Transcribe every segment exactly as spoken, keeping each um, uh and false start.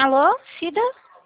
Alô, Cida?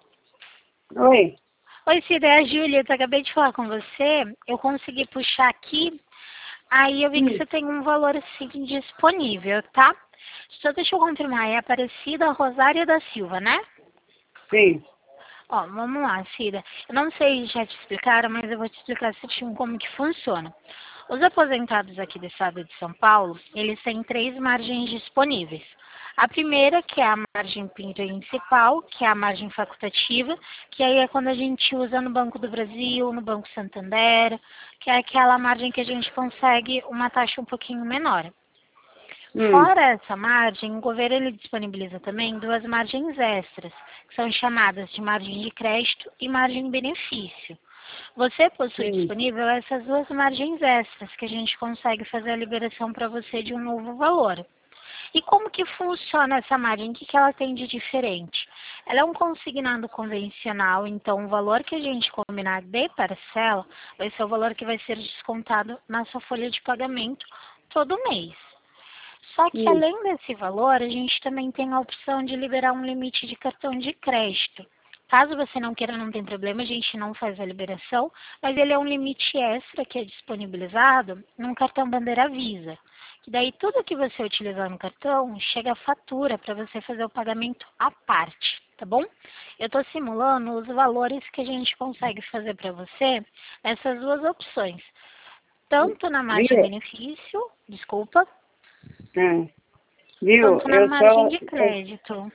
Oi. Oi, Cida, é a Júlia. Eu acabei de falar com você. Eu consegui puxar aqui. Aí eu vi que Hum. você tem um valor assim disponível, tá? Só deixa eu confirmar. É Aparecida Rosária da Silva, né? Sim. Ó, vamos lá, Cida. Eu não sei se já te explicaram, mas eu vou te explicar certinho como que funciona. Os aposentados aqui do estado de São Paulo, eles têm três margens disponíveis. A primeira, que é a margem principal, que é a margem facultativa, que aí é quando a gente usa no Banco do Brasil, no Banco Santander, que é aquela margem que a gente consegue uma taxa um pouquinho menor. Hum. Fora essa margem, o governo ele disponibiliza também duas margens extras, que são chamadas de margem de crédito e margem de benefício. Você possui Sim. disponível essas duas margens extras, que a gente consegue fazer a liberação para você de um novo valor. E como que funciona essa margem? O que, que ela tem de diferente? Ela é um consignado convencional, então o valor que a gente combinar de parcela vai ser o valor que vai ser descontado na sua folha de pagamento todo mês. Só que Hum. além desse valor, a gente também tem a opção de liberar um limite de cartão de crédito. Caso você não queira, não tem problema, a gente não faz a liberação, mas ele é um limite extra que é disponibilizado num cartão Bandeira Visa. Que daí tudo que você utilizar no cartão chega a fatura para você fazer o pagamento à parte, tá bom? Eu estou simulando os valores que a gente consegue fazer para você nessas duas opções. Tanto na margem Viu? benefício, desculpa, É. Viu? quanto na Eu margem só. de eu- crédito.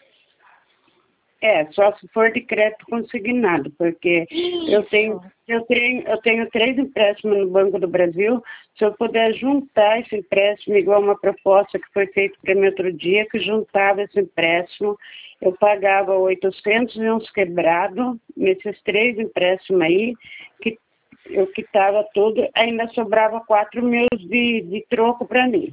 É, só se for de crédito consignado, porque eu tenho, Isso. eu tenho, eu tenho três empréstimos no Banco do Brasil. Se eu puder juntar esse empréstimo, igual uma proposta que foi feita para mim outro dia, que juntava esse empréstimo, eu pagava oitocentos e uns quebrados nesses três empréstimos aí, que eu quitava tudo, ainda sobrava quatro mil de, de troco para mim.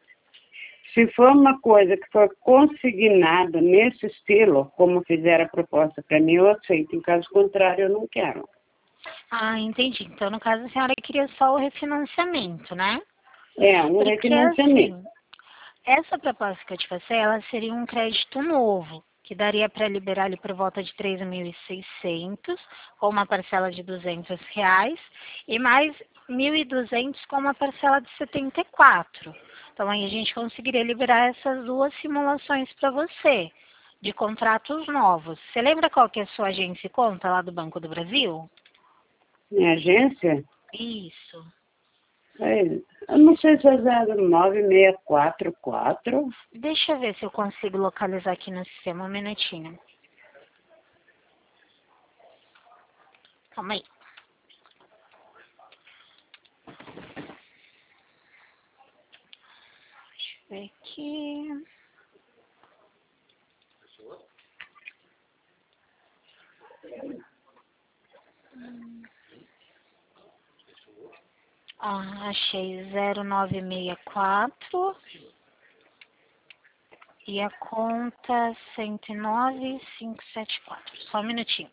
Se for uma coisa que for consignada nesse estilo, como fizeram a proposta para mim, eu aceito. Em caso contrário, eu não quero. Ah, entendi. Então, no caso, a senhora queria só o refinanciamento, né? É, um Porque, refinanciamento. assim, essa proposta que eu te passei, ela seria um crédito novo, que daria para liberar ali por volta de três mil e seiscentos, com uma parcela de duzentos reais, e mais mil e duzentos com uma parcela de setenta e quatro. Então, aí a gente conseguiria liberar essas duas simulações para você, de contratos novos. Você lembra qual que é a sua agência e conta lá do Banco do Brasil? Minha agência, Isso. é, eu não sei se é zero nove seis quatro quatro. Deixa eu ver se eu consigo localizar aqui no sistema, um minutinho. Calma aí. Deixa eu ver aqui. Ah, achei zero nove seis quatro e a conta cento e nove cinco sete quatro. Só um minutinho.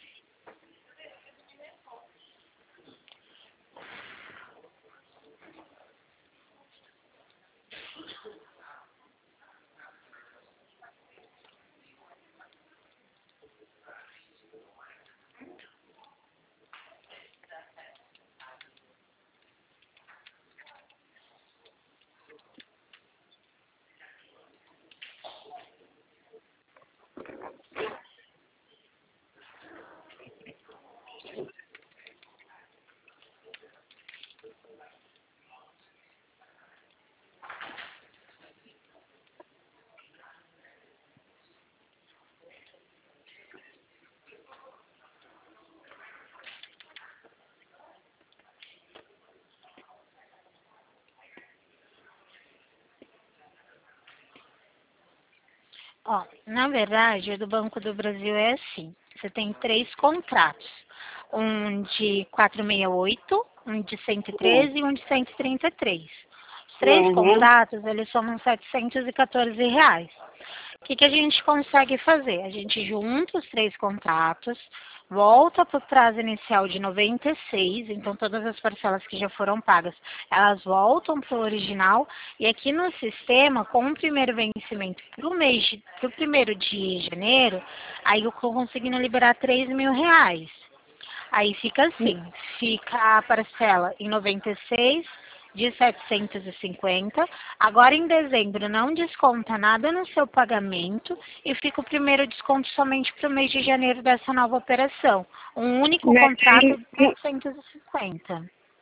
Ó, na verdade, o do Banco do Brasil é assim. Você tem três contratos. Um de quatrocentos e sessenta e oito, um de cento e treze e um de cento e trinta e três. Os três Uhum. contratos, eles somam setecentos e quatorze reais. O que, que a gente consegue fazer? A gente junta os três contratos, volta para o prazo inicial de noventa e seis, então todas as parcelas que já foram pagas, elas voltam para o original, e aqui no sistema, com o primeiro vencimento para o mês, para o primeiro de janeiro, aí eu estou conseguindo liberar três mil reais. Aí fica assim, fica a parcela em noventa e seis de setecentos e cinquenta. Agora em dezembro não desconta nada no seu pagamento e fica o primeiro desconto somente para o mês de janeiro dessa nova operação. Um único Mas contrato aí, de setecentos e cinquenta.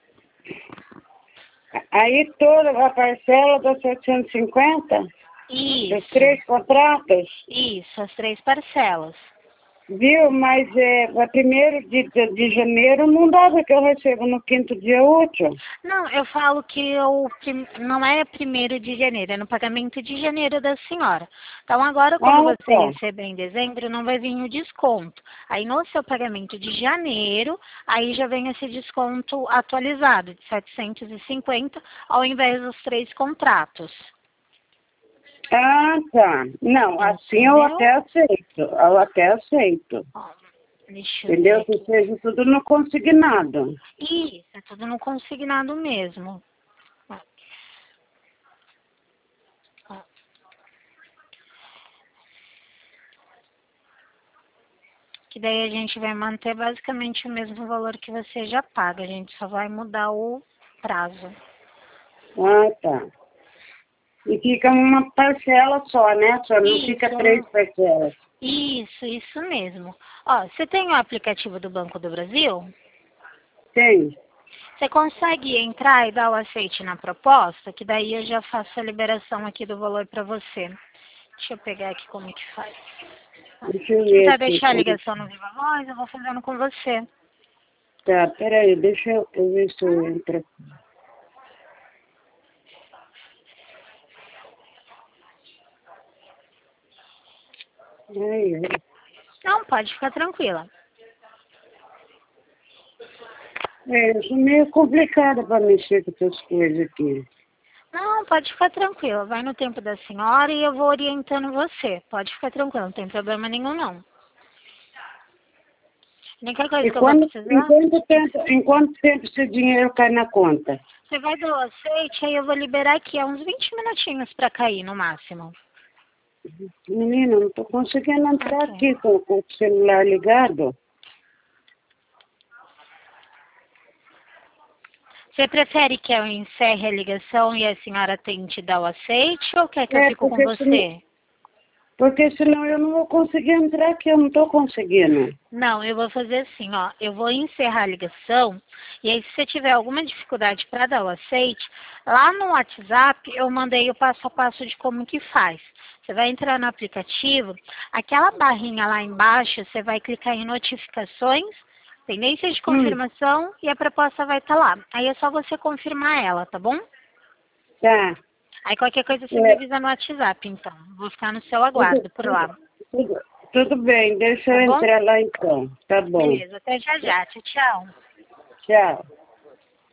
aí toda a parcela dá setecentos e cinquenta? Os Isso, três contratos? isso, as três parcelas. Viu? Mas é, a primeiro de, de, de janeiro não dá, porque eu recebo no quinto dia útil. Não, eu falo que o prim- não é primeiro de janeiro, é no pagamento de janeiro da senhora. Então agora quando Ah, você tá. receber em dezembro, não vai vir o desconto. Aí no seu pagamento de janeiro, aí já vem esse desconto atualizado de setecentos e cinquenta ao invés dos três contratos. Ah, tá. Não, assim eu Entendeu? até aceito. Eu até aceito. Ó, deixa eu ver Entendeu? Que aqui. seja tudo no consignado. Isso, é tudo no consignado mesmo. Ó, ó. Que daí a gente vai manter basicamente o mesmo valor que você já paga. A gente só vai mudar o prazo. Ah, tá. E fica uma parcela só, né? Só não fica Isso, três parcelas. isso, isso mesmo. Ó, você tem o aplicativo do Banco do Brasil? Tem. Você consegue entrar e dar o aceite na proposta? Que daí eu já faço a liberação aqui do valor para você. Deixa eu pegar aqui como que faz. Deixa eu Se ver quiser aqui. deixar a como- ligação no Viva Voz, eu vou fazendo com você. Tá, peraí, deixa eu, eu ver se eu Hum? entro. Ai, ai. Não, pode ficar tranquila. É, eu sou meio complicada para mexer com essas coisas aqui. Não, pode ficar tranquila. Vai no tempo da senhora e eu vou orientando você. Pode ficar tranquila, não tem problema nenhum, não. A única coisa E que eu vou quando, em, precisar, quanto tempo, em quanto tempo esse dinheiro cai na conta? você vai dar o aceite, aí eu vou liberar aqui. É uns vinte minutinhos para cair, no máximo. Menina, não estou conseguindo entrar Ok. aqui com, com o celular ligado. Você prefere que eu encerre a ligação e a senhora tente dar o aceite ou quer que eu É, fico com porque senão, você? porque senão eu não vou conseguir entrar aqui, eu não estou conseguindo. Não, eu vou fazer assim, ó. Eu vou encerrar a ligação e aí se você tiver alguma dificuldade para dar o aceite, lá no WhatsApp eu mandei o passo a passo de como que faz. Você vai entrar no aplicativo, aquela barrinha lá embaixo, você vai clicar em notificações, pendências de Hum, confirmação e a proposta vai estar lá. Aí é só você confirmar ela, tá bom? tá. Aí qualquer coisa você me É, avisa no WhatsApp, então. Vou ficar no seu tudo, aguardo por tudo, lá, tudo, tudo bem, deixa tá eu bom? entrar lá então. Tá bom. Beleza, até já já. Tchau, tchau. Tchau.